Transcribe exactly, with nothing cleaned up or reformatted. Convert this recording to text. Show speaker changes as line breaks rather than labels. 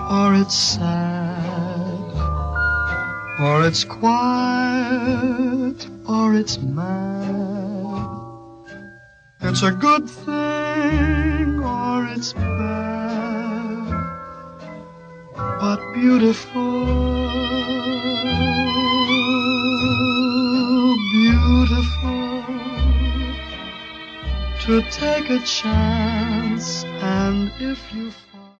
or it's sad, or it's quiet, or it's mad. It's a good thing or it's bad, but beautiful, beautiful, to take a chance, and if you